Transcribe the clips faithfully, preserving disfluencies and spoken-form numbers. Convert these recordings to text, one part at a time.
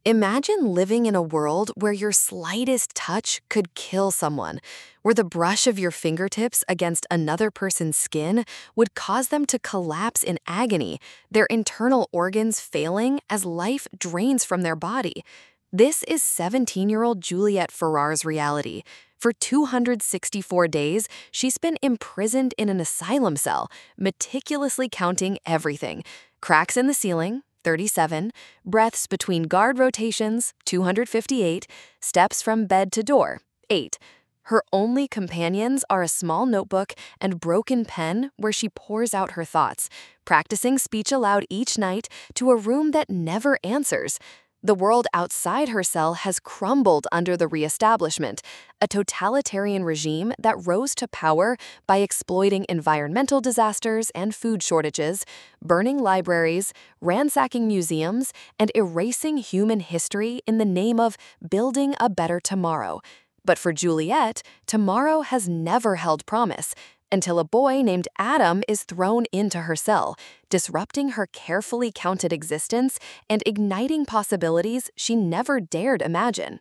Imagine living in a world where your slightest touch could kill someone, where the brush of your fingertips against another person's skin would cause them to collapse in agony, their internal organs failing as life drains from their body. This is seventeen-year-old Juliette Farrar's reality. For two hundred sixty-four days, she's been imprisoned in an asylum cell, meticulously counting everything: cracks in the ceiling, thirty-seven, breaths between guard rotations, two hundred fifty-eight, steps from bed to door, eight. Her only companions are a small notebook and broken pen where she pours out her thoughts, practicing speech aloud each night to a room that never answers. The world outside her cell has crumbled under the reestablishment, a totalitarian regime that rose to power by exploiting environmental disasters and food shortages, burning libraries, ransacking museums, and erasing human history in the name of building a better tomorrow. But for Juliette, tomorrow has never held promise, until a boy named Adam is thrown into her cell, disrupting her carefully counted existence and igniting possibilities she never dared imagine.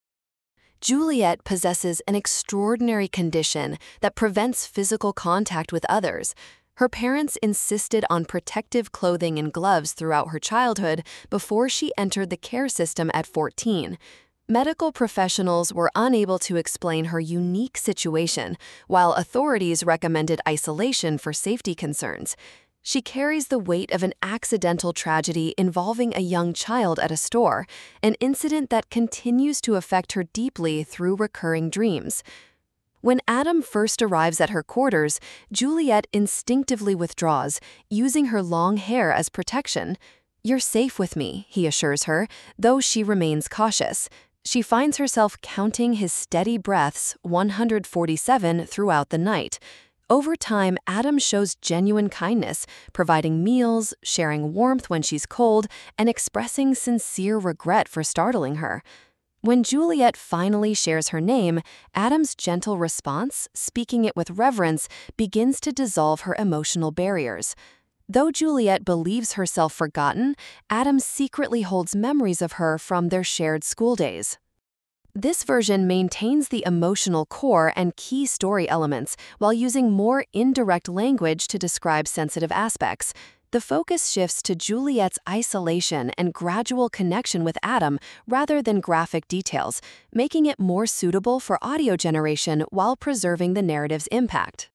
Juliette possesses an extraordinary condition that prevents physical contact with others. Her parents insisted on protective clothing and gloves throughout her childhood before she entered the care system at fourteen. Medical professionals were unable to explain her unique situation, while authorities recommended isolation for safety concerns. She carries the weight of an accidental tragedy involving a young child at a store, an incident that continues to affect her deeply through recurring dreams. When Adam first arrives at her quarters, Juliette instinctively withdraws, using her long hair as protection. "You're safe with me," he assures her, though she remains cautious. She finds herself counting his steady breaths, one hundred forty-seven, throughout the night. Over time, Adam shows genuine kindness, providing meals, sharing warmth when she's cold, and expressing sincere regret for startling her. When Juliette finally shares her name, Adam's gentle response, speaking it with reverence, begins to dissolve her emotional barriers. Though Juliette believes herself forgotten, Adam secretly holds memories of her from their shared school days. This version maintains the emotional core and key story elements while using more indirect language to describe sensitive aspects. The focus shifts to Juliette's isolation and gradual connection with Adam rather than graphic details, making it more suitable for audio generation while preserving the narrative's impact.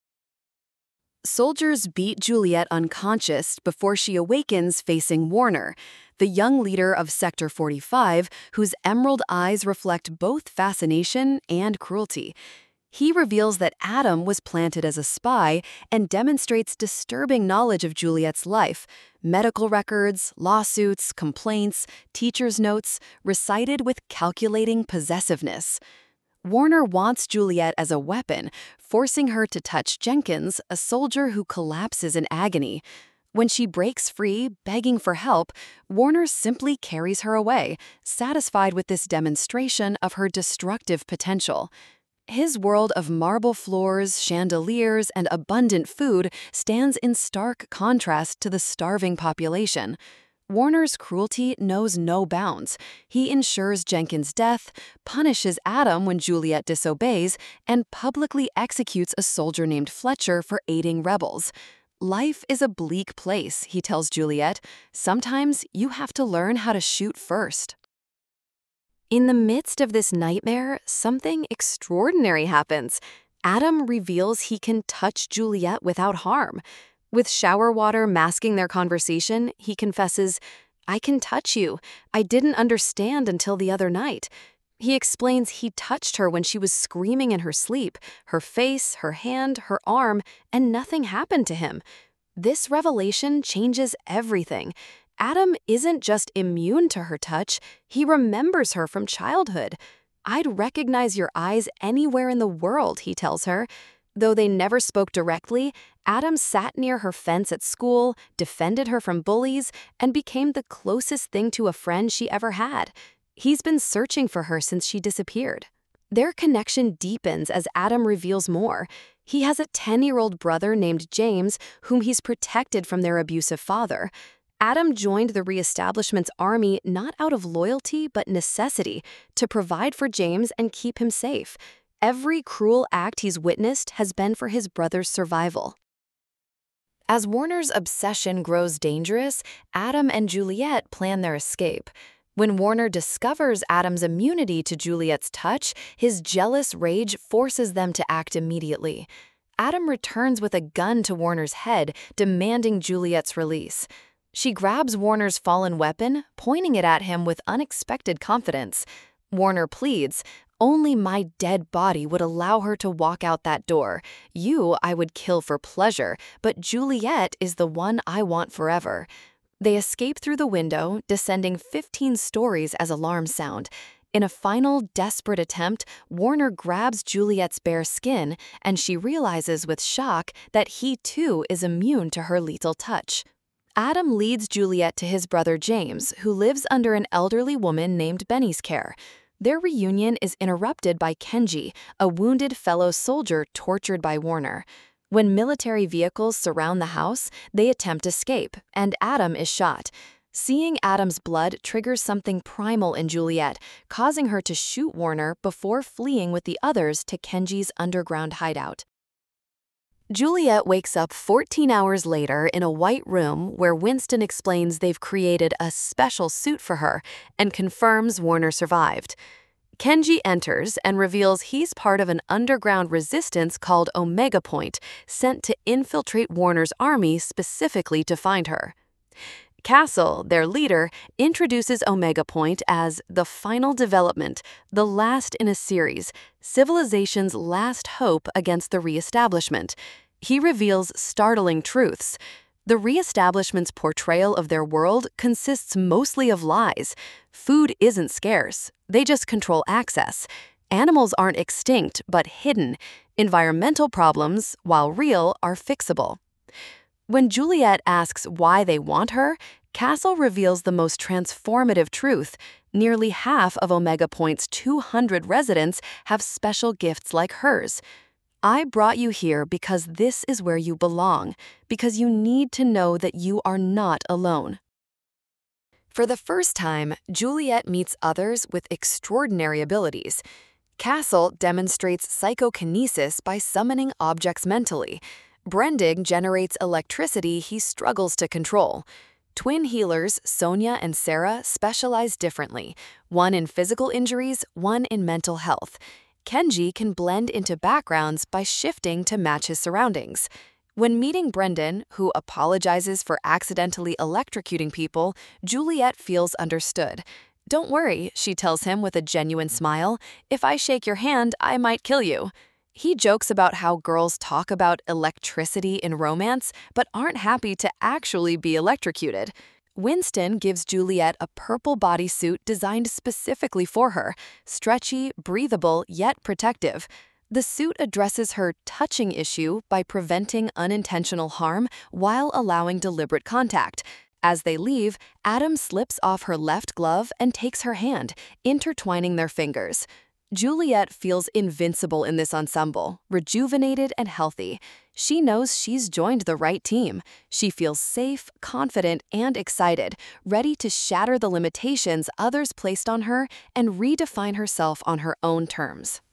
Soldiers beat Juliette unconscious before she awakens facing Warner, the young leader of Sector forty-five, whose emerald eyes reflect both fascination and cruelty. He reveals that Adam was planted as a spy and demonstrates disturbing knowledge of Juliette's life: medical records, lawsuits, complaints, teacher's notes, recited with calculating possessiveness. Warner wants Juliette as a weapon, forcing her to touch Jenkins, a soldier who collapses in agony. When she breaks free, begging for help, Warner simply carries her away, satisfied with this demonstration of her destructive potential. His world of marble floors, chandeliers, and abundant food stands in stark contrast to the starving population. Warner's cruelty knows no bounds. He ensures Jenkins' death, punishes Adam when Juliette disobeys, and publicly executes a soldier named Fletcher for aiding rebels. "Life is a bleak place," he tells Juliette. "Sometimes you have to learn how to shoot first." In the midst of this nightmare, something extraordinary happens. Adam reveals he can touch Juliette without harm. With shower water masking their conversation, he confesses, "I can touch you. I didn't understand until the other night." He explains he touched her when she was screaming in her sleep, her face, her hand, her arm, and nothing happened to him. This revelation changes everything. Adam isn't just immune to her touch, he remembers her from childhood. "I'd recognize your eyes anywhere in the world," he tells her. Though they never spoke directly, Adam sat near her fence at school, defended her from bullies, and became the closest thing to a friend she ever had. He's been searching for her since she disappeared. Their connection deepens as Adam reveals more. He has a ten-year-old brother named James, whom he's protected from their abusive father. Adam joined the Reestablishment's army not out of loyalty but necessity, to provide for James and keep him safe. Every cruel act he's witnessed has been for his brother's survival. As Warner's obsession grows dangerous, Adam and Juliet plan their escape. When Warner discovers Adam's immunity to Juliet's touch, his jealous rage forces them to act immediately. Adam returns with a gun to Warner's head, demanding Juliet's release. She grabs Warner's fallen weapon, pointing it at him with unexpected confidence. Warner pleads, "Only my dead body would allow her to walk out that door. You I would kill for pleasure, but Juliet is the one I want forever." They escape through the window, descending fifteen stories as alarms sound. In a final, desperate attempt, Warner grabs Juliet's bare skin, and she realizes with shock that he too is immune to her lethal touch. Adam leads Juliet to his brother James, who lives under an elderly woman named Benny's care. Their reunion is interrupted by Kenji, a wounded fellow soldier tortured by Warner. When military vehicles surround the house, they attempt escape, and Adam is shot. Seeing Adam's blood triggers something primal in Juliet, causing her to shoot Warner before fleeing with the others to Kenji's underground hideout. Juliet wakes up fourteen hours later in a white room where Winston explains they've created a special suit for her and confirms Warner survived. Kenji enters and reveals he's part of an underground resistance called Omega Point, sent to infiltrate Warner's army specifically to find her. Castle, their leader, introduces Omega Point as the final development, the last in a series, civilization's last hope against the Reestablishment. He reveals startling truths. The Reestablishment's portrayal of their world consists mostly of lies. Food isn't scarce, they just control access. Animals aren't extinct, but hidden. Environmental problems, while real, are fixable. When Juliet asks why they want her, Castle reveals the most transformative truth. Nearly half of Omega Point's two hundred residents have special gifts like hers. I brought you here because this is where you belong, because you need to know that you are not alone. For the first time, Juliet meets others with extraordinary abilities. Castle demonstrates psychokinesis by summoning objects mentally. Brendig generates electricity he struggles to control. Twin healers, Sonia and Sarah, specialize differently, one in physical injuries, one in mental health. Kenji can blend into backgrounds by shifting to match his surroundings. When meeting Brendan, who apologizes for accidentally electrocuting people, Juliet feels understood. "Don't worry," she tells him with a genuine smile. "If I shake your hand, I might kill you." He jokes about how girls talk about electricity in romance, but aren't happy to actually be electrocuted. Winston gives Juliet a purple bodysuit designed specifically for her, stretchy, breathable, yet protective. The suit addresses her touching issue by preventing unintentional harm while allowing deliberate contact. As they leave, Adam slips off her left glove and takes her hand, intertwining their fingers. Juliet feels invincible in this ensemble, rejuvenated and healthy. She knows she's joined the right team. She feels safe, confident, and excited, ready to shatter the limitations others placed on her and redefine herself on her own terms.